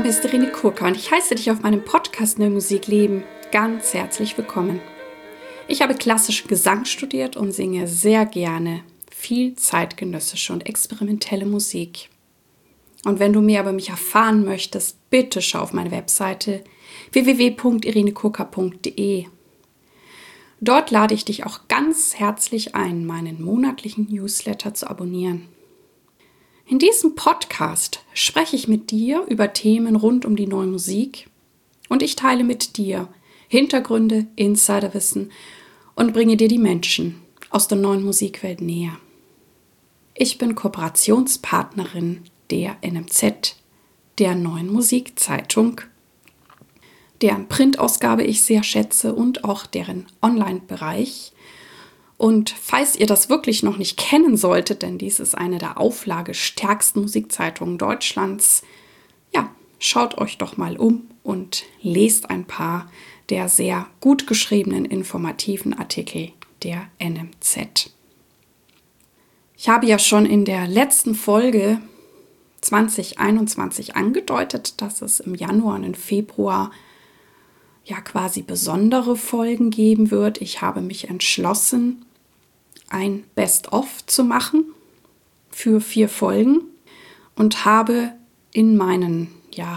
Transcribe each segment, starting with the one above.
Name ist Irene Kurka und ich heiße dich auf meinem Podcast Neue Musik leben ganz herzlich willkommen. Ich habe klassischen Gesang studiert und singe sehr gerne viel zeitgenössische und experimentelle Musik. Und wenn du mehr über mich erfahren möchtest, bitte schau auf meine Webseite www.irenekurka.de. Dort lade ich dich auch ganz herzlich ein, meinen monatlichen Newsletter zu abonnieren. In diesem Podcast spreche ich mit dir über Themen rund um die neue Musik und ich teile mit dir Hintergründe, Insiderwissen und bringe dir die Menschen aus der neuen Musikwelt näher. Ich bin Kooperationspartnerin der NMZ, der neuen Musikzeitung, deren Printausgabe ich sehr schätze und auch deren Online-Bereich. Und falls ihr das wirklich noch nicht kennen solltet, denn dies ist eine der auflagestärksten Musikzeitungen Deutschlands, ja, schaut euch doch mal um und lest ein paar der sehr gut geschriebenen, informativen Artikel der NMZ. Ich habe ja schon in der letzten Folge 2021 angedeutet, dass es im Januar und im Februar ja quasi besondere Folgen geben wird. Ich habe mich entschlossen, ein Best-of zu machen für 4 Folgen und habe in meinen,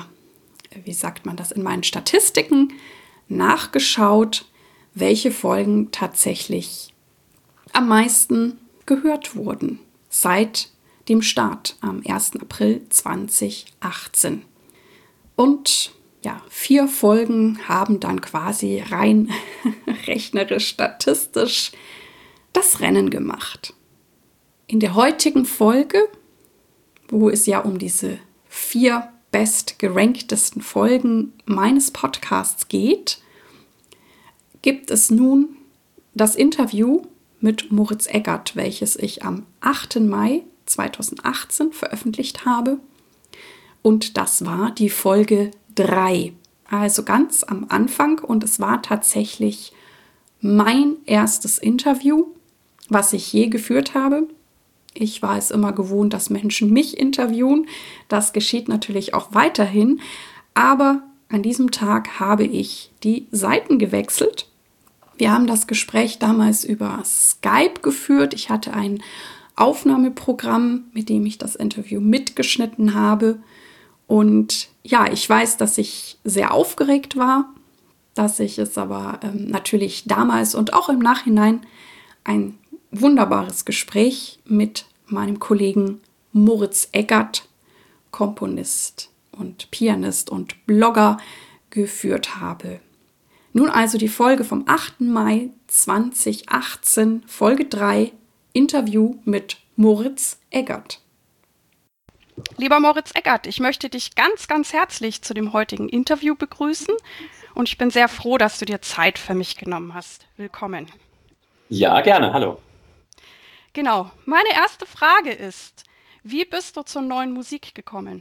in meinen Statistiken nachgeschaut, welche Folgen tatsächlich am meisten gehört wurden seit dem Start am 1. April 2018. Und 4 Folgen haben dann quasi rein rechnerisch, statistisch das Rennen gemacht. In der heutigen Folge, wo es ja um diese 4 bestgeranktesten Folgen meines Podcasts geht, gibt es nun das Interview mit Moritz Eggert, welches ich am 8. Mai 2018 veröffentlicht habe. Und das war die Folge 3, also ganz am Anfang. Und es war tatsächlich mein erstes Interview, was ich je geführt habe. Ich war es immer gewohnt, dass Menschen mich interviewen. Das geschieht natürlich auch weiterhin. Aber an diesem Tag habe ich die Seiten gewechselt. Wir haben das Gespräch damals über Skype geführt. Ich hatte ein Aufnahmeprogramm, mit dem ich das Interview mitgeschnitten habe. Und ja, ich weiß, dass ich sehr aufgeregt war, dass ich es aber natürlich damals und auch im Nachhinein ein wunderbares Gespräch mit meinem Kollegen Moritz Eggert, Komponist und Pianist und Blogger, geführt habe. Nun also die Folge vom 8. Mai 2018, Folge 3, Interview mit Moritz Eggert. Lieber Moritz Eggert, ich möchte dich ganz, ganz herzlich zu dem heutigen Interview begrüßen und ich bin sehr froh, dass du dir Zeit für mich genommen hast. Willkommen. Ja, gerne. Hallo. Genau. Meine erste Frage ist, wie bist du zur neuen Musik gekommen?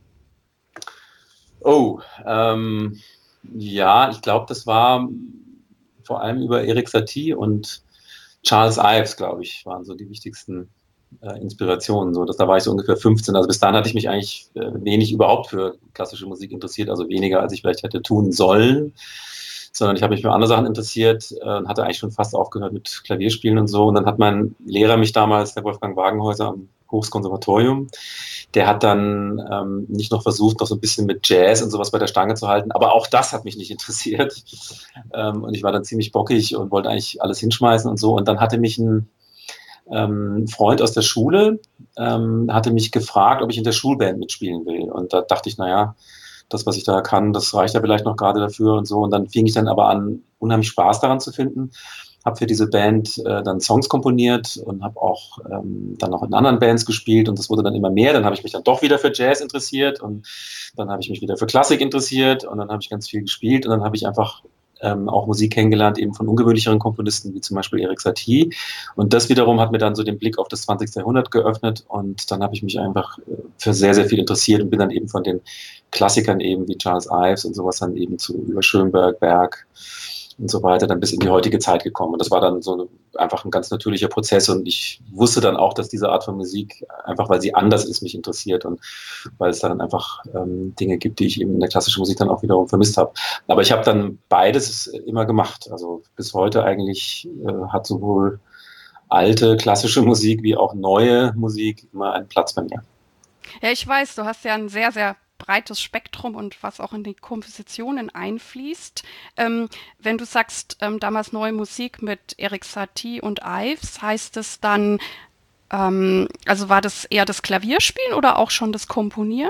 Ich glaube, das war vor allem über Erik Satie und Charles Ives, glaube ich, waren so die wichtigsten Inspirationen. Da war ich so ungefähr 15. Also bis dahin hatte ich mich eigentlich wenig überhaupt für klassische Musik interessiert, also weniger, als ich vielleicht hätte tun sollen, sondern ich habe mich für andere Sachen interessiert und hatte eigentlich schon fast aufgehört mit Klavierspielen und so. Und dann hat mein Lehrer mich damals, der Wolfgang Wagenhäuser am Berufskonservatorium, der hat dann nicht noch versucht, noch so ein bisschen mit Jazz und sowas bei der Stange zu halten, aber auch das hat mich nicht interessiert. Und ich war dann ziemlich bockig und wollte eigentlich alles hinschmeißen und so. Und dann hatte mich ein Freund aus der Schule hatte mich gefragt, ob ich in der Schulband mitspielen will. Und da dachte ich, naja, das, was ich da kann, das reicht ja vielleicht noch gerade dafür und so. Und dann fing ich dann aber an, unheimlich Spaß daran zu finden. Habe für diese Band dann Songs komponiert und habe auch dann noch in anderen Bands gespielt und das wurde dann immer mehr. Dann habe ich mich dann doch wieder für Jazz interessiert und dann habe ich mich wieder für Klassik interessiert und dann habe ich ganz viel gespielt und dann habe ich einfach auch Musik kennengelernt, eben von ungewöhnlicheren Komponisten, wie zum Beispiel Erik Satie. Und das wiederum hat mir dann so den Blick auf das 20. Jahrhundert geöffnet und dann habe ich mich einfach für sehr, sehr viel interessiert und bin dann eben von den Klassikern eben wie Charles Ives und sowas dann eben zu über Schönberg, Berg und so weiter, dann bis in die heutige Zeit gekommen. Und das war dann einfach ein ganz natürlicher Prozess. Und ich wusste dann auch, dass diese Art von Musik, einfach weil sie anders ist, mich interessiert und weil es dann einfach Dinge gibt, die ich eben in der klassischen Musik dann auch wiederum vermisst habe. Aber ich habe dann beides immer gemacht. Also bis heute eigentlich hat sowohl alte klassische Musik wie auch neue Musik immer einen Platz bei mir. Ja, ich weiß, du hast ja ein sehr, sehr breites Spektrum und was auch in die Kompositionen einfließt. Wenn du sagst, damals neue Musik mit Erik Satie und Ives, heißt es dann, also war das eher das Klavierspielen oder auch schon das Komponieren?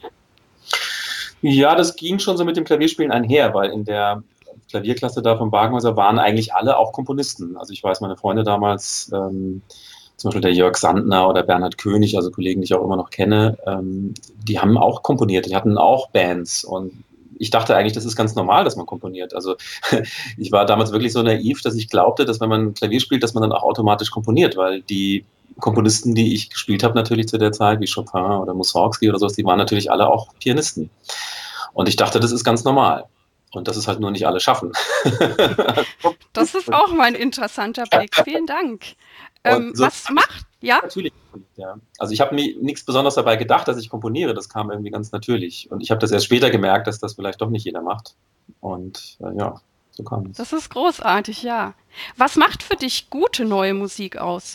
Ja, das ging schon so mit dem Klavierspielen einher, weil in der Klavierklasse da vom Wagenhäuser waren eigentlich alle auch Komponisten. Also ich weiß, meine Freunde damals, zum Beispiel der Jörg Sandner oder Bernhard König, also Kollegen, die ich auch immer noch kenne, die haben auch komponiert, die hatten auch Bands und ich dachte eigentlich, das ist ganz normal, dass man komponiert. Also ich war damals wirklich so naiv, dass ich glaubte, dass wenn man Klavier spielt, dass man dann auch automatisch komponiert, weil die Komponisten, die ich gespielt habe natürlich zu der Zeit, wie Chopin oder Mussorgsky oder sowas, die waren natürlich alle auch Pianisten. Und ich dachte, das ist ganz normal. Und dass es halt nur nicht alle schaffen. Das ist auch mal ein interessanter Blick. Vielen Dank. Und so Was macht, ja? natürlich. Ja. Also ich habe mir nichts Besonderes dabei gedacht, dass ich komponiere. Das kam irgendwie ganz natürlich. Und ich habe das erst später gemerkt, dass das vielleicht doch nicht jeder macht. Und ja, so kam es. Das ist großartig, ja. Was macht für dich gute neue Musik aus?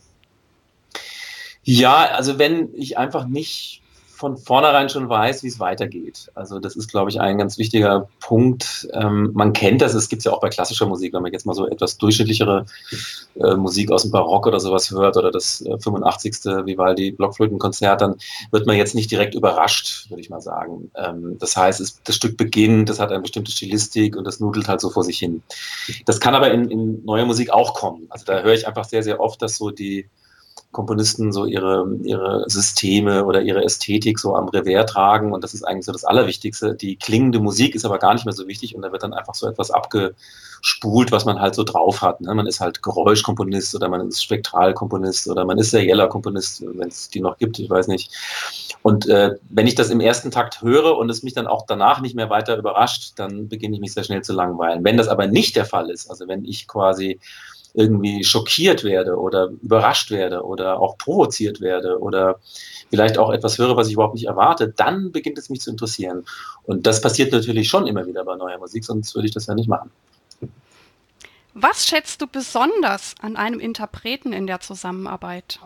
Ja, also wenn ich einfach nicht von vornherein schon weiß, wie es weitergeht. Also das ist, glaube ich, ein ganz wichtiger Punkt. Man kennt das, es gibt es ja auch bei klassischer Musik, wenn man jetzt mal so etwas durchschnittlichere Musik aus dem Barock oder sowas hört oder das 85. Vivaldi Blockflötenkonzert, dann wird man jetzt nicht direkt überrascht, würde ich mal sagen. Das heißt, das Stück beginnt, das hat eine bestimmte Stilistik und das nudelt halt so vor sich hin. Das kann aber in neuer Musik auch kommen. Also da höre ich einfach sehr, sehr oft, dass so die Komponisten so ihre Systeme oder ihre Ästhetik so am Revers tragen und das ist eigentlich so das Allerwichtigste. Die klingende Musik ist aber gar nicht mehr so wichtig und da wird dann einfach so etwas abgespult, was man halt so drauf hat. Ne? Man ist halt Geräuschkomponist oder man ist Spektralkomponist oder man ist serieller Komponist, wenn es die noch gibt, ich weiß nicht. Und wenn ich das im ersten Takt höre und es mich dann auch danach nicht mehr weiter überrascht, dann beginne ich mich sehr schnell zu langweilen. Wenn das aber nicht der Fall ist, also wenn ich quasi irgendwie schockiert werde oder überrascht werde oder auch provoziert werde oder vielleicht auch etwas höre, was ich überhaupt nicht erwarte, dann beginnt es mich zu interessieren. Und das passiert natürlich schon immer wieder bei neuer Musik, sonst würde ich das ja nicht machen. Was schätzt du besonders an einem Interpreten in der Zusammenarbeit?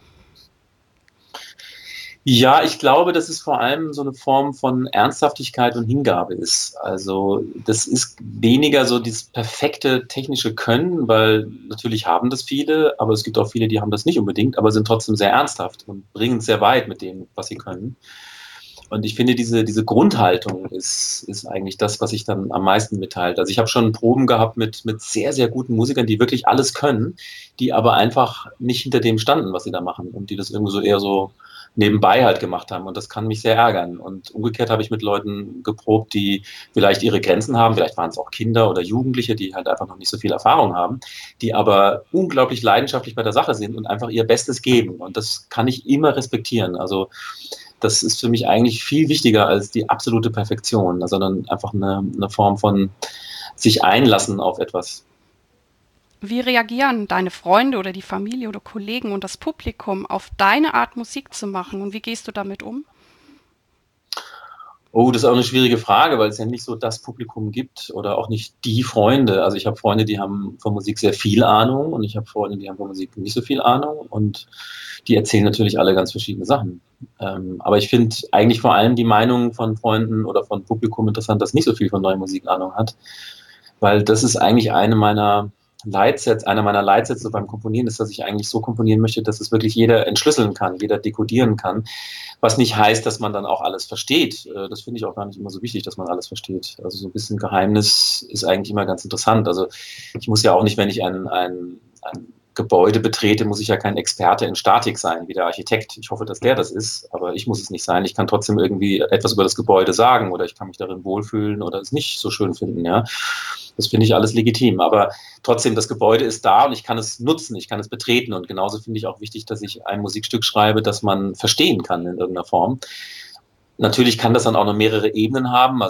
Ja, ich glaube, dass es vor allem so eine Form von Ernsthaftigkeit und Hingabe ist. Also das ist weniger so dieses perfekte technische Können, weil natürlich haben das viele, aber es gibt auch viele, die haben das nicht unbedingt, aber sind trotzdem sehr ernsthaft und bringen es sehr weit mit dem, was sie können. Und ich finde, diese Grundhaltung ist eigentlich das, was sich dann am meisten mitteilt. Also ich habe schon Proben gehabt mit sehr, sehr guten Musikern, die wirklich alles können, die aber einfach nicht hinter dem standen, was sie da machen und die das irgendwie so eher so nebenbei halt gemacht haben. Und das kann mich sehr ärgern. Und umgekehrt habe ich mit Leuten geprobt, die vielleicht ihre Grenzen haben, vielleicht waren es auch Kinder oder Jugendliche, die halt einfach noch nicht so viel Erfahrung haben, die aber unglaublich leidenschaftlich bei der Sache sind und einfach ihr Bestes geben. Und das kann ich immer respektieren. Also das ist für mich eigentlich viel wichtiger als die absolute Perfektion, sondern einfach eine Form von sich einlassen auf etwas. Wie reagieren deine Freunde oder die Familie oder Kollegen und das Publikum auf deine Art Musik zu machen und wie gehst du damit um? Oh, das ist auch eine schwierige Frage, weil es ja nicht so das Publikum gibt oder auch nicht die Freunde. Also ich habe Freunde, die haben von Musik sehr viel Ahnung und ich habe Freunde, die haben von Musik nicht so viel Ahnung und die erzählen natürlich alle ganz verschiedene Sachen. Aber ich finde eigentlich vor allem die Meinung von Freunden oder von Publikum interessant, das nicht so viel von neuer Musik Ahnung hat, weil das ist eigentlich einer meiner Leitsätze beim Komponieren ist, dass ich eigentlich so komponieren möchte, dass es wirklich jeder entschlüsseln kann, jeder dekodieren kann. Was nicht heißt, dass man dann auch alles versteht. Das finde ich auch gar nicht immer so wichtig, dass man alles versteht. Also so ein bisschen Geheimnis ist eigentlich immer ganz interessant. Also ich muss ja auch nicht, wenn ich ein Gebäude betrete, muss ich ja kein Experte in Statik sein, wie der Architekt. Ich hoffe, dass der das ist, aber ich muss es nicht sein. Ich kann trotzdem irgendwie etwas über das Gebäude sagen oder ich kann mich darin wohlfühlen oder es nicht so schön finden. Ja, das finde ich alles legitim. Aber trotzdem, das Gebäude ist da und ich kann es nutzen, ich kann es betreten. Und genauso finde ich auch wichtig, dass ich ein Musikstück schreibe, das man verstehen kann in irgendeiner Form. Natürlich kann das dann auch noch mehrere Ebenen haben. Also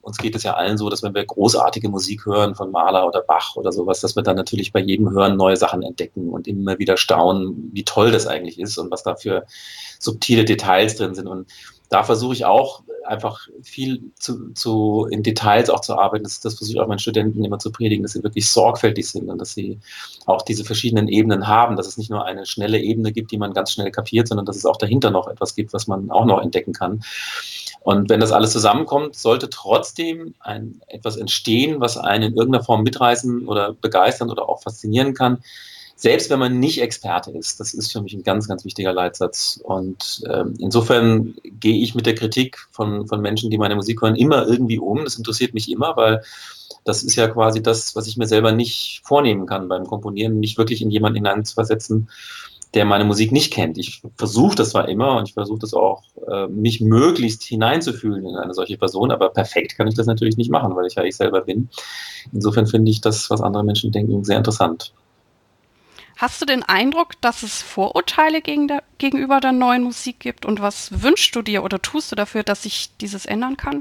uns geht es ja allen so, dass wenn wir großartige Musik hören von Mahler oder Bach oder sowas, dass wir dann natürlich bei jedem Hören neue Sachen entdecken und immer wieder staunen, wie toll das eigentlich ist und was da für subtile Details drin sind. Und da versuche ich auch einfach viel in Details auch zu arbeiten. Das versuche ich auch meinen Studenten immer zu predigen, dass sie wirklich sorgfältig sind und dass sie auch diese verschiedenen Ebenen haben, dass es nicht nur eine schnelle Ebene gibt, die man ganz schnell kapiert, sondern dass es auch dahinter noch etwas gibt, was man auch noch entdecken kann. Und wenn das alles zusammenkommt, sollte trotzdem etwas entstehen, was einen in irgendeiner Form mitreißen oder begeistern oder auch faszinieren kann, selbst wenn man nicht Experte ist. Das ist für mich ein ganz, ganz wichtiger Leitsatz. Und insofern gehe ich mit der Kritik von Menschen, die meine Musik hören, immer irgendwie um. Das interessiert mich immer, weil das ist ja quasi das, was ich mir selber nicht vornehmen kann beim Komponieren, mich wirklich in jemanden hineinzuversetzen, der meine Musik nicht kennt. Ich versuche das zwar immer und ich versuche das auch, mich möglichst hineinzufühlen in eine solche Person, aber perfekt kann ich das natürlich nicht machen, weil ich ja ich selber bin. Insofern finde ich das, was andere Menschen denken, sehr interessant. Hast du den Eindruck, dass es Vorurteile gegenüber der neuen Musik gibt? Und was wünschst du dir oder tust du dafür, dass sich dieses ändern kann?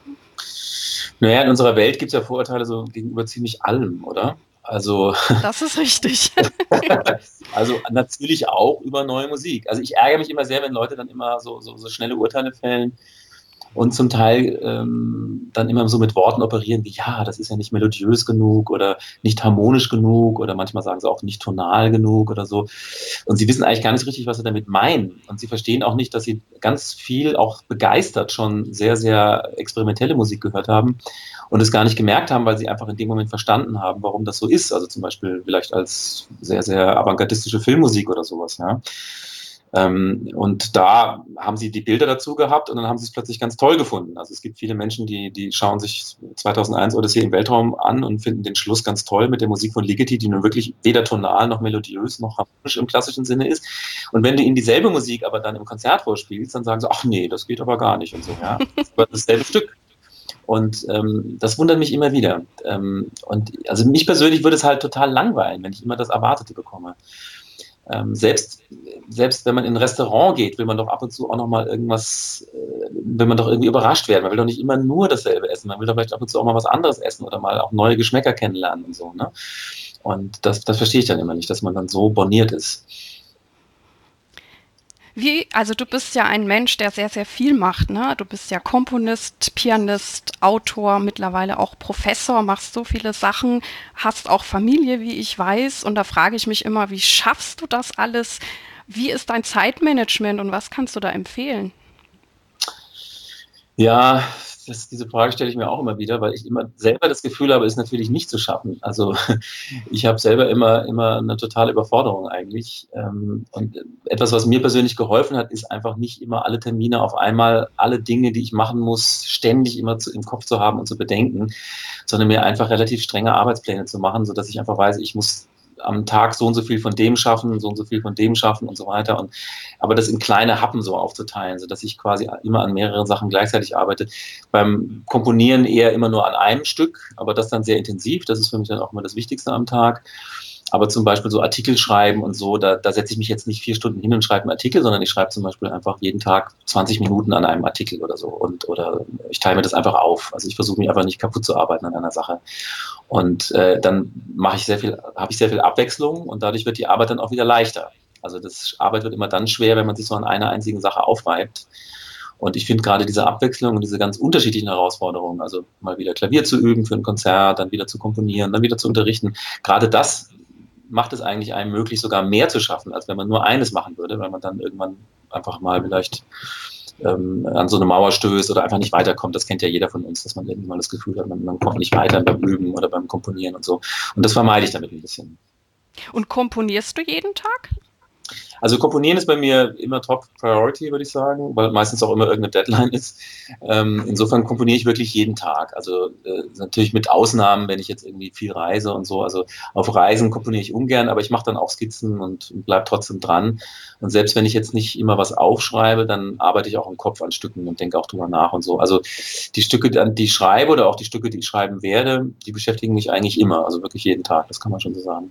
Naja, in unserer Welt gibt es ja Vorurteile so gegenüber ziemlich allem, oder? Also, Das ist richtig. also natürlich auch über neue Musik. Also ich ärgere mich immer sehr, wenn Leute dann immer so schnelle Urteile fällen und zum Teil dann immer so mit Worten operieren wie, ja, das ist ja nicht melodiös genug oder nicht harmonisch genug oder manchmal sagen sie auch nicht tonal genug oder so. Und sie wissen eigentlich gar nicht richtig, was sie damit meinen. Und sie verstehen auch nicht, dass sie ganz viel auch begeistert schon sehr, sehr experimentelle Musik gehört haben und es gar nicht gemerkt haben, weil sie einfach in dem Moment verstanden haben, warum das so ist. Also zum Beispiel vielleicht als sehr, sehr avantgardistische Filmmusik oder sowas, ja. Und da haben sie die Bilder dazu gehabt und dann haben sie es plötzlich ganz toll gefunden. Also es gibt viele Menschen, die schauen sich 2001 Odyssee im Weltraum an und finden den Schluss ganz toll mit der Musik von Ligeti, die nun wirklich weder tonal noch melodiös noch harmonisch im klassischen Sinne ist. Und wenn du ihnen dieselbe Musik aber dann im Konzert vorspielst, dann sagen sie, ach nee, das geht aber gar nicht und so, ja. Das ist aber dasselbe Stück. Und das wundert mich immer wieder. Und also mich persönlich würde es halt total langweilen, wenn ich immer das Erwartete bekomme. Selbst wenn man in ein Restaurant geht, will man doch ab und zu auch noch mal irgendwas, will man doch irgendwie überrascht werden. Man will doch nicht immer nur dasselbe essen. Man will doch vielleicht ab und zu auch mal was anderes essen oder mal auch neue Geschmäcker kennenlernen und so. Ne? Und das verstehe ich dann immer nicht, dass man dann so borniert ist. Also du bist ja ein Mensch, der sehr, sehr viel macht, ne? Du bist ja Komponist, Pianist, Autor, mittlerweile auch Professor, machst so viele Sachen, hast auch Familie, wie ich weiß. Und da frage ich mich immer, wie schaffst du das alles? Wie ist dein Zeitmanagement und was kannst du da empfehlen? Ja, diese Frage stelle ich mir auch immer wieder, weil ich immer selber das Gefühl habe, es natürlich nicht zu schaffen. Also ich habe selber immer eine totale Überforderung eigentlich. Und etwas, was mir persönlich geholfen hat, ist einfach nicht immer alle Termine auf einmal, alle Dinge, die ich machen muss, ständig immer im Kopf zu haben und zu bedenken, sondern mir einfach relativ strenge Arbeitspläne zu machen, sodass ich einfach weiß, ich muss am Tag so und so viel von dem schaffen, so und so viel von dem schaffen und so weiter. Aber das in kleine Happen so aufzuteilen, sodass ich quasi immer an mehreren Sachen gleichzeitig arbeite. Beim Komponieren eher immer nur an einem Stück, aber das dann sehr intensiv. Das ist für mich dann auch immer das Wichtigste am Tag. Aber zum Beispiel so Artikel schreiben und so, da setze ich mich jetzt nicht 4 Stunden hin und schreibe einen Artikel, sondern ich schreibe zum Beispiel einfach jeden Tag 20 Minuten an einem Artikel oder so. Oder ich teile mir das einfach auf. Also ich versuche mich einfach nicht kaputt zu arbeiten an einer Sache. Und dann habe ich sehr viel Abwechslung und dadurch wird die Arbeit dann auch wieder leichter. Also das Arbeit wird immer dann schwer, wenn man sich so an einer einzigen Sache aufreibt. Und ich finde gerade diese Abwechslung und diese ganz unterschiedlichen Herausforderungen, also mal wieder Klavier zu üben für ein Konzert, dann wieder zu komponieren, dann wieder zu unterrichten, gerade das macht es eigentlich einem möglich, sogar mehr zu schaffen, als wenn man nur eines machen würde, weil man dann irgendwann einfach mal vielleicht an so eine Mauer stößt oder einfach nicht weiterkommt. Das kennt ja jeder von uns, dass man irgendwann mal das Gefühl hat, man kommt nicht weiter beim Üben oder beim Komponieren und so. Und das vermeide ich damit ein bisschen. Und komponierst du jeden Tag? Also Komponieren ist bei mir immer Top Priority, würde ich sagen, weil meistens auch immer irgendeine Deadline ist. Insofern komponiere ich wirklich jeden Tag. Also natürlich mit Ausnahmen, wenn ich jetzt irgendwie viel reise und so. Also auf Reisen komponiere ich ungern, aber ich mache dann auch Skizzen und bleib trotzdem dran. Und selbst wenn ich jetzt nicht immer was aufschreibe, dann arbeite ich auch im Kopf an Stücken und denke auch drüber nach und so. Also die Stücke, die ich schreibe oder auch die Stücke, die ich schreiben werde, die beschäftigen mich eigentlich immer. Also wirklich jeden Tag, das kann man schon so sagen.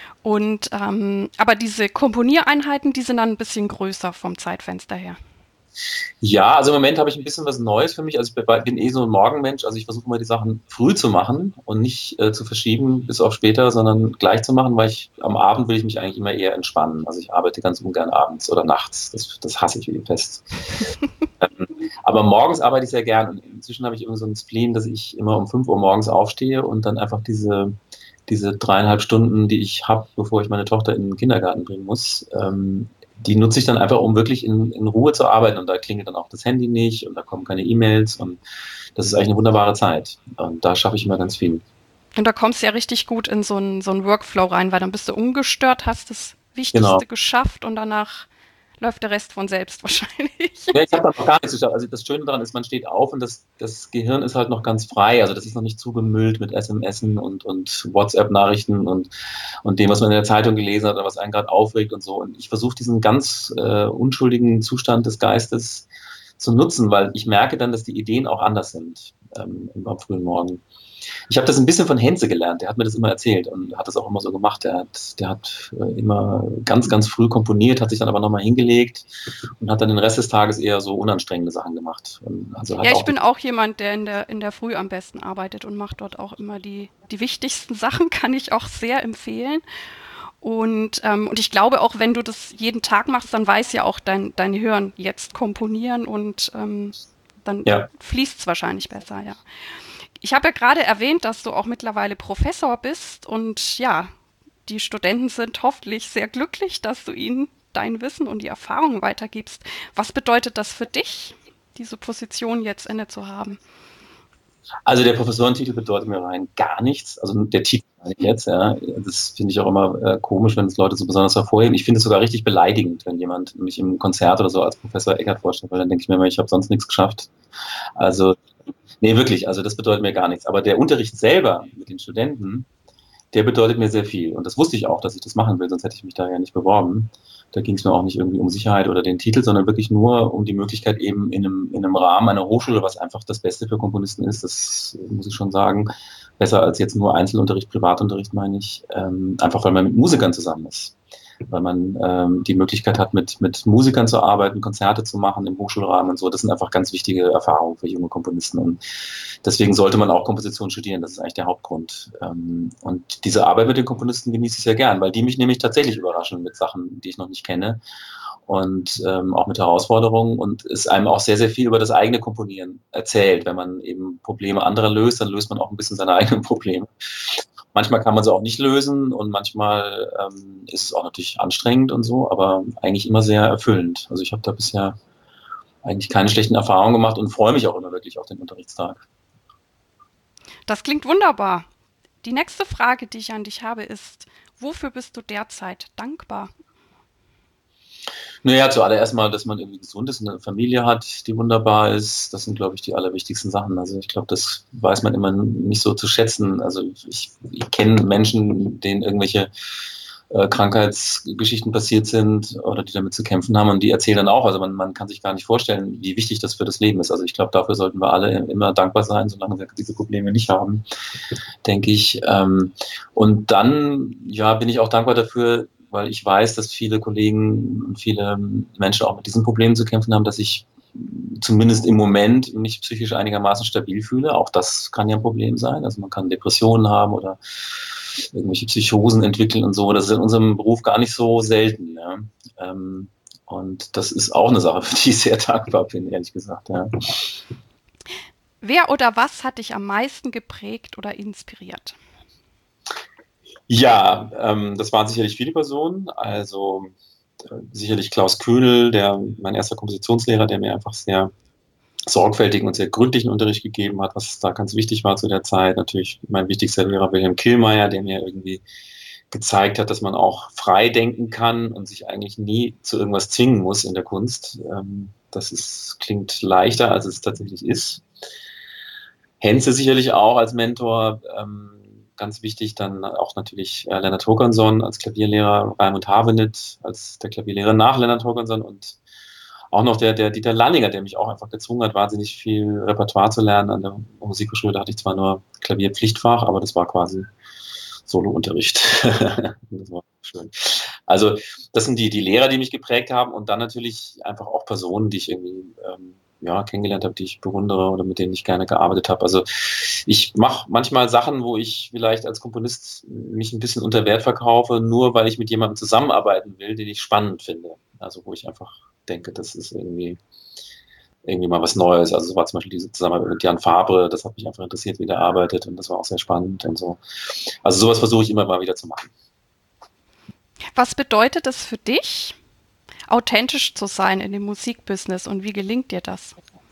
Und aber diese Komponiereinheiten, die sind dann ein bisschen größer vom Zeitfenster her. Ja, also im Moment habe ich ein bisschen was Neues für mich. Also ich bin eh so ein Morgenmensch. Also ich versuche immer die Sachen früh zu machen und nicht zu verschieben bis auf später, sondern gleich zu machen, weil ich am Abend will ich mich eigentlich immer eher entspannen. Also ich arbeite ganz ungern abends oder nachts. Das hasse ich wie die Pest. Aber morgens arbeite ich sehr gern. Und inzwischen habe ich irgendwie so einen Spleen, dass ich immer um 5 Uhr morgens aufstehe und dann einfach diese 3,5 Stunden, die ich habe, bevor ich meine Tochter in den Kindergarten bringen muss, die nutze ich dann einfach, um wirklich in Ruhe zu arbeiten. Und da klingelt dann auch das Handy nicht und da kommen keine E-Mails und das ist eigentlich eine wunderbare Zeit. Und da schaffe ich immer ganz viel. Und da kommst du ja richtig gut in so einen Workflow rein, weil dann bist du ungestört, hast das Genau. Wichtigste geschafft und danach läuft der Rest von selbst wahrscheinlich. Ja, ich habe da noch gar nichts geschafft. Also das Schöne daran ist, man steht auf und das Gehirn ist halt noch ganz frei. Also das ist noch nicht zugemüllt mit SMSen und WhatsApp-Nachrichten und dem, was man in der Zeitung gelesen hat oder was einen gerade aufregt und so. Und ich versuche diesen ganz unschuldigen Zustand des Geistes zu nutzen, weil ich merke dann, dass die Ideen auch anders sind am frühen Morgen. Ich habe das ein bisschen von Henze gelernt. Der hat mir das immer erzählt und hat das auch immer so gemacht. Der hat immer ganz, ganz früh komponiert, hat sich dann aber nochmal hingelegt und hat dann den Rest des Tages eher so unanstrengende Sachen gemacht. Und also Ja, hat ich auch bin auch jemand, der in der Früh am besten arbeitet und macht dort auch immer die wichtigsten Sachen, kann ich auch sehr empfehlen. Und ich glaube auch, wenn du das jeden Tag machst, dann weiß ja auch dein Hirn jetzt komponieren und dann ja. fließt es wahrscheinlich besser, ja. Ich habe ja gerade erwähnt, dass du auch mittlerweile Professor bist und ja, die Studenten sind hoffentlich sehr glücklich, dass du ihnen dein Wissen und die Erfahrungen weitergibst. Was bedeutet das für dich, diese Position jetzt inne zu haben? Also der Professorentitel bedeutet mir rein gar nichts. Also der Titel meine ich jetzt, ja. Das finde ich auch immer komisch, wenn es Leute so besonders hervorheben. Ich finde es sogar richtig beleidigend, wenn jemand mich im Konzert oder so als Professor Eckert vorstellt, weil dann denke ich mir immer, ich habe sonst nichts geschafft. Also, nee, wirklich, also das bedeutet mir gar nichts. Aber der Unterricht selber mit den Studenten, der bedeutet mir sehr viel. Und das wusste ich auch, dass ich das machen will, sonst hätte ich mich da ja nicht beworben. Da ging es mir auch nicht irgendwie um Sicherheit oder den Titel, sondern wirklich nur um die Möglichkeit, eben in einem Rahmen einer Hochschule, was einfach das Beste für Komponisten ist, das muss ich schon sagen, besser als jetzt nur Einzelunterricht, Privatunterricht, meine ich, einfach weil man mit Musikern zusammen ist. Weil man die Möglichkeit hat, mit Musikern zu arbeiten, Konzerte zu machen im Hochschulrahmen und so. Das sind einfach ganz wichtige Erfahrungen für junge Komponisten. Und deswegen sollte man auch Komposition studieren. Das ist eigentlich der Hauptgrund. Und diese Arbeit mit den Komponisten genieße ich sehr gern, weil die mich nämlich tatsächlich überraschen mit Sachen, die ich noch nicht kenne. Und auch mit Herausforderungen und es einem auch sehr, sehr viel über das eigene Komponieren erzählt. Wenn man eben Probleme anderer löst, dann löst man auch ein bisschen seine eigenen Probleme. Manchmal kann man sie auch nicht lösen und manchmal ist es auch natürlich anstrengend und so, aber eigentlich immer sehr erfüllend. Also ich habe da bisher eigentlich keine schlechten Erfahrungen gemacht und freue mich auch immer wirklich auf den Unterrichtstag. Das klingt wunderbar. Die nächste Frage, die ich an dich habe, ist, wofür bist du derzeit dankbar? Naja, zuallererst mal, dass man irgendwie gesund ist und eine Familie hat, die wunderbar ist. Das sind, glaube ich, die allerwichtigsten Sachen. Also ich glaube, das weiß man immer nicht so zu schätzen. Also ich kenne Menschen, denen irgendwelche Krankheitsgeschichten passiert sind oder die damit zu kämpfen haben und die erzählen dann auch. Also man kann sich gar nicht vorstellen, wie wichtig das für das Leben ist. Also ich glaube, dafür sollten wir alle immer dankbar sein, solange wir diese Probleme nicht haben, denke ich. Und dann, ja, bin ich auch dankbar dafür, weil ich weiß, dass viele Kollegen und viele Menschen auch mit diesen Problemen zu kämpfen haben, dass ich zumindest im Moment mich psychisch einigermaßen stabil fühle. Auch das kann ja ein Problem sein. Also man kann Depressionen haben oder irgendwelche Psychosen entwickeln und so. Das ist in unserem Beruf gar nicht so selten. Ja. Und das ist auch eine Sache, für die ich sehr dankbar bin, ehrlich gesagt. Ja. Wer oder was hat dich am meisten geprägt oder inspiriert? Ja, das waren sicherlich viele Personen. Also sicherlich Klaus Köhnel, mein erster Kompositionslehrer, der mir einfach sehr sorgfältigen und sehr gründlichen Unterricht gegeben hat, was da ganz wichtig war zu der Zeit. Natürlich mein wichtigster Lehrer Wilhelm Killmeier, der mir irgendwie gezeigt hat, dass man auch frei denken kann und sich eigentlich nie zu irgendwas zwingen muss in der Kunst. Klingt leichter, als es tatsächlich ist. Henze sicherlich auch als Mentor, ganz wichtig. Dann auch natürlich Lennart Håkansson als Klavierlehrer, Raimund Havenit als der Klavierlehrer nach Lennart Håkansson und auch noch der Dieter Lanninger, der mich auch einfach gezwungen hat, wahnsinnig viel Repertoire zu lernen. An der Musikhochschule da hatte ich zwar nur Klavierpflichtfach, aber das war quasi Solounterricht. Das war schön. Also das sind die Lehrer, die mich geprägt haben und dann natürlich einfach auch Personen, die ich irgendwie kennengelernt habe, die ich bewundere oder mit denen ich gerne gearbeitet habe. Also ich mache manchmal Sachen, wo ich vielleicht als Komponist mich ein bisschen unter Wert verkaufe, nur weil ich mit jemandem zusammenarbeiten will, den ich spannend finde. Also wo ich einfach denke, das ist irgendwie mal was Neues. Also so war zum Beispiel diese Zusammenarbeit mit Jan Fabre, das hat mich einfach interessiert, wie der arbeitet und das war auch sehr spannend und so. Also sowas versuche ich immer mal wieder zu machen. Was bedeutet es für dich, authentisch zu sein in dem Musikbusiness und wie gelingt dir das?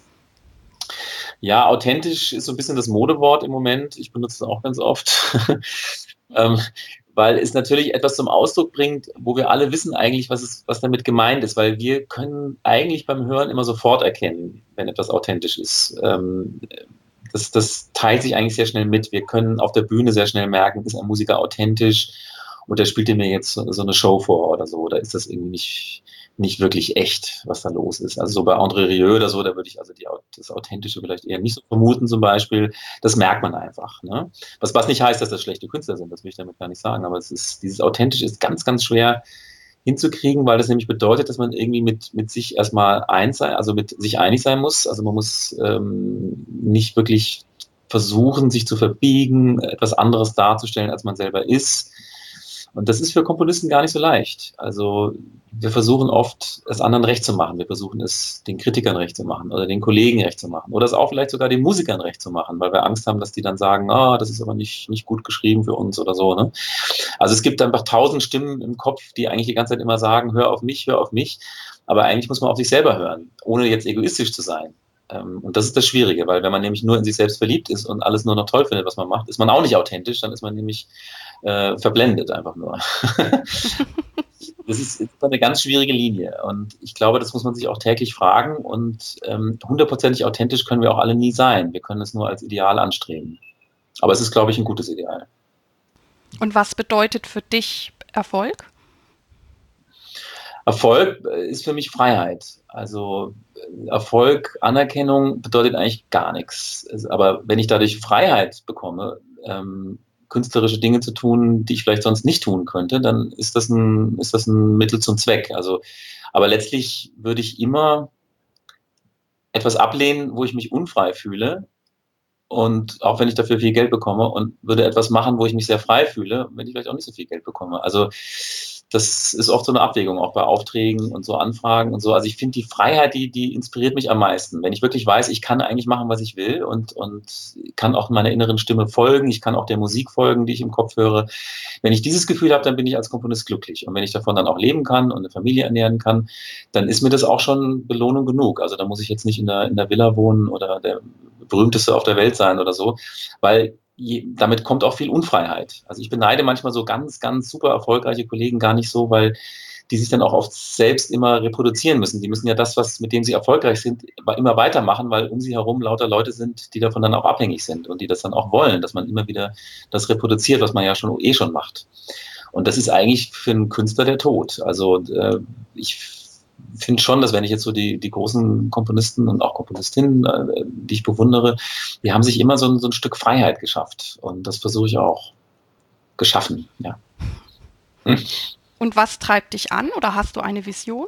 Ja, authentisch ist so ein bisschen das Modewort im Moment. Ich benutze es auch ganz oft. ähm, weil es natürlich etwas zum Ausdruck bringt, wo wir alle wissen eigentlich, was damit gemeint ist, weil wir können eigentlich beim Hören immer sofort erkennen, wenn etwas authentisch ist. Das teilt sich eigentlich sehr schnell mit. Wir können auf der Bühne sehr schnell merken, ist ein Musiker authentisch und der spielt mir jetzt so eine Show vor oder so, oder ist das irgendwie nicht wirklich echt, was da los ist. Also so bei André Rieu oder so, da würde ich also das Authentische vielleicht eher nicht so vermuten zum Beispiel. Das merkt man einfach. Ne? Was nicht heißt, dass das schlechte Künstler sind, das will ich damit gar nicht sagen, aber dieses Authentische ist ganz, ganz schwer hinzukriegen, weil das nämlich bedeutet, dass man irgendwie mit sich erstmal eins sein, also mit sich einig sein muss. Also man muss nicht wirklich versuchen, sich zu verbiegen, etwas anderes darzustellen, als man selber ist. Und das ist für Komponisten gar nicht so leicht. Also wir versuchen oft, es anderen recht zu machen. Wir versuchen es den Kritikern recht zu machen oder den Kollegen recht zu machen oder es auch vielleicht sogar den Musikern recht zu machen, weil wir Angst haben, dass die dann sagen, das ist aber nicht gut geschrieben für uns oder so. Ne? Also es gibt einfach 1000 Stimmen im Kopf, die eigentlich die ganze Zeit immer sagen, hör auf mich, hör auf mich. Aber eigentlich muss man auf sich selber hören, ohne jetzt egoistisch zu sein. Und das ist das Schwierige, weil wenn man nämlich nur in sich selbst verliebt ist und alles nur noch toll findet, was man macht, ist man auch nicht authentisch, dann ist man nämlich verblendet einfach nur. Das ist eine ganz schwierige Linie und ich glaube, das muss man sich auch täglich fragen und 100%ig authentisch können wir auch alle nie sein. Wir können es nur als Ideal anstreben. Aber es ist, glaube ich, ein gutes Ideal. Und was bedeutet für dich Erfolg? Erfolg ist für mich Freiheit. Also Erfolg, Anerkennung bedeutet eigentlich gar nichts. Aber wenn ich dadurch Freiheit bekomme, künstlerische Dinge zu tun, die ich vielleicht sonst nicht tun könnte, dann ist das ein Mittel zum Zweck. Also, aber letztlich würde ich immer etwas ablehnen, wo ich mich unfrei fühle. Und auch wenn ich dafür viel Geld bekomme und würde etwas machen, wo ich mich sehr frei fühle, wenn ich vielleicht auch nicht so viel Geld bekomme. Also das ist oft so eine Abwägung, auch bei Aufträgen und so Anfragen und so. Also ich finde die Freiheit, die inspiriert mich am meisten. Wenn ich wirklich weiß, ich kann eigentlich machen, was ich will und kann auch meiner inneren Stimme folgen, ich kann auch der Musik folgen, die ich im Kopf höre. Wenn ich dieses Gefühl habe, dann bin ich als Komponist glücklich. Und wenn ich davon dann auch leben kann und eine Familie ernähren kann, dann ist mir das auch schon Belohnung genug. Also da muss ich jetzt nicht in der Villa wohnen oder der berühmteste auf der Welt sein oder so, weil damit kommt auch viel Unfreiheit. Also ich beneide manchmal so ganz, ganz super erfolgreiche Kollegen gar nicht so, weil die sich dann auch oft selbst immer reproduzieren müssen. Die müssen ja das, mit dem sie erfolgreich sind, immer weitermachen, weil um sie herum lauter Leute sind, die davon dann auch abhängig sind und die das dann auch wollen, dass man immer wieder das reproduziert, was man ja schon macht. Und das ist eigentlich für einen Künstler der Tod. Also ich finde schon, dass wenn ich jetzt so die großen Komponisten und auch Komponistinnen, die ich bewundere, die haben sich immer so ein Stück Freiheit geschafft. Und das versuche ich auch geschaffen, ja. Und was treibt dich an oder hast du eine Vision?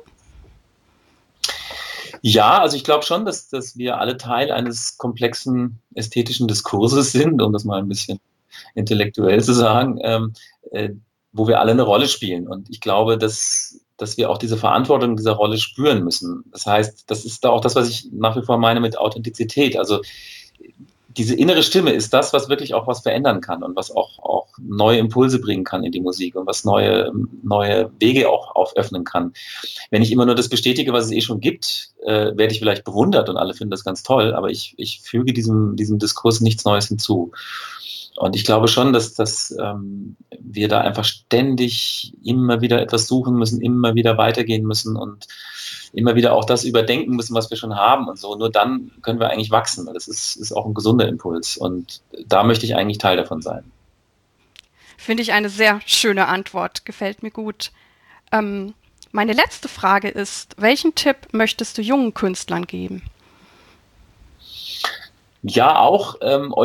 Ja, also ich glaube schon, dass wir alle Teil eines komplexen ästhetischen Diskurses sind, um das mal ein bisschen intellektuell zu sagen, wo wir alle eine Rolle spielen. Und ich glaube, dass wir auch diese Verantwortung dieser Rolle spüren müssen. Das heißt, das ist da auch das, was ich nach wie vor meine mit Authentizität. Also diese innere Stimme ist das, was wirklich auch was verändern kann und was auch neue Impulse bringen kann in die Musik und was neue Wege auch öffnen kann. Wenn ich immer nur das bestätige, was es eh schon gibt, werde ich vielleicht bewundert und alle finden das ganz toll, aber ich füge diesem Diskurs nichts Neues hinzu. Und ich glaube schon, dass wir da einfach ständig immer wieder etwas suchen müssen, immer wieder weitergehen müssen und immer wieder auch das überdenken müssen, was wir schon haben und so. Nur dann können wir eigentlich wachsen. Das ist auch ein gesunder Impuls. Und da möchte ich eigentlich Teil davon sein. Finde ich eine sehr schöne Antwort. Gefällt mir gut. Meine letzte Frage ist, welchen Tipp möchtest du jungen Künstlern geben? Ja, auch euch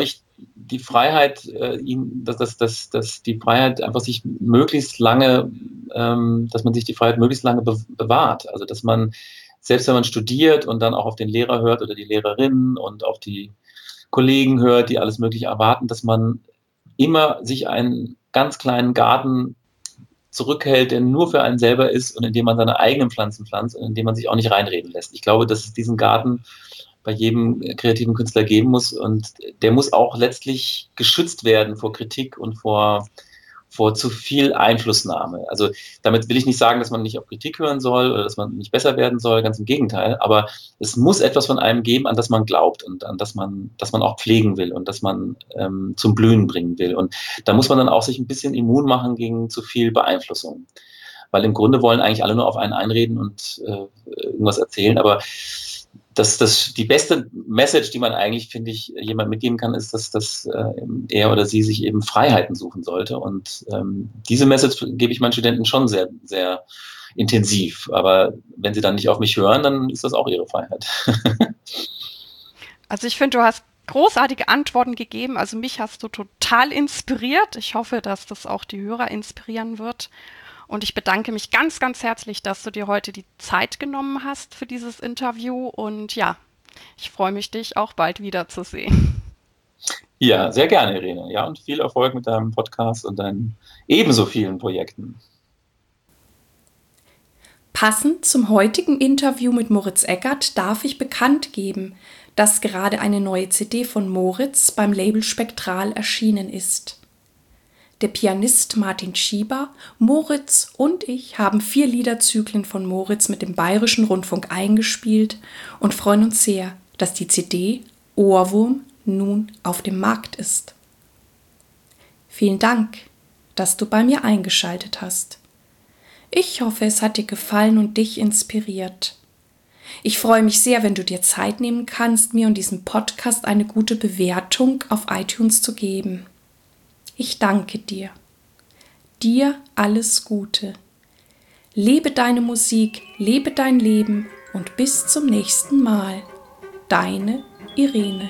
die Freiheit, dass die Freiheit einfach sich möglichst lange, dass man sich die Freiheit möglichst lange bewahrt. Also dass man, selbst wenn man studiert und dann auch auf den Lehrer hört oder die Lehrerin und auf die Kollegen hört, die alles Mögliche erwarten, dass man immer sich einen ganz kleinen Garten zurückhält, der nur für einen selber ist und in dem man seine eigenen Pflanzen pflanzt und in dem man sich auch nicht reinreden lässt. Ich glaube, dass es diesen Garten bei jedem kreativen Künstler geben muss und der muss auch letztlich geschützt werden vor Kritik und vor zu viel Einflussnahme. Also damit will ich nicht sagen, dass man nicht auf Kritik hören soll oder dass man nicht besser werden soll, ganz im Gegenteil, aber es muss etwas von einem geben, an das man glaubt und an das man auch pflegen will und das man zum Blühen bringen will. Und da muss man dann auch sich ein bisschen immun machen gegen zu viel Beeinflussung. Weil im Grunde wollen eigentlich alle nur auf einen einreden und irgendwas erzählen, aber die beste Message, die man eigentlich, finde ich, jemand mitgeben kann, ist, dass er oder sie sich eben Freiheiten suchen sollte. Und diese Message gebe ich meinen Studenten schon sehr, sehr intensiv. Aber wenn sie dann nicht auf mich hören, dann ist das auch ihre Freiheit. Also ich finde, du hast großartige Antworten gegeben. Also mich hast du total inspiriert. Ich hoffe, dass das auch die Hörer inspirieren wird. Und ich bedanke mich ganz, ganz herzlich, dass du dir heute die Zeit genommen hast für dieses Interview. Und ja, ich freue mich, dich auch bald wiederzusehen. Ja, sehr gerne, Irene. Ja, und viel Erfolg mit deinem Podcast und deinen ebenso vielen Projekten. Passend zum heutigen Interview mit Moritz Eckert darf ich bekannt geben, dass gerade eine neue CD von Moritz beim Label Spektral erschienen ist. Der Pianist Martin Schieber, Moritz und ich haben 4 Liederzyklen von Moritz mit dem Bayerischen Rundfunk eingespielt und freuen uns sehr, dass die CD Ohrwurm nun auf dem Markt ist. Vielen Dank, dass du bei mir eingeschaltet hast. Ich hoffe, es hat dir gefallen und dich inspiriert. Ich freue mich sehr, wenn du dir Zeit nehmen kannst, mir und diesem Podcast eine gute Bewertung auf iTunes zu geben. Ich danke dir. Dir alles Gute. Lebe deine Musik, lebe dein Leben und bis zum nächsten Mal. Deine Irene.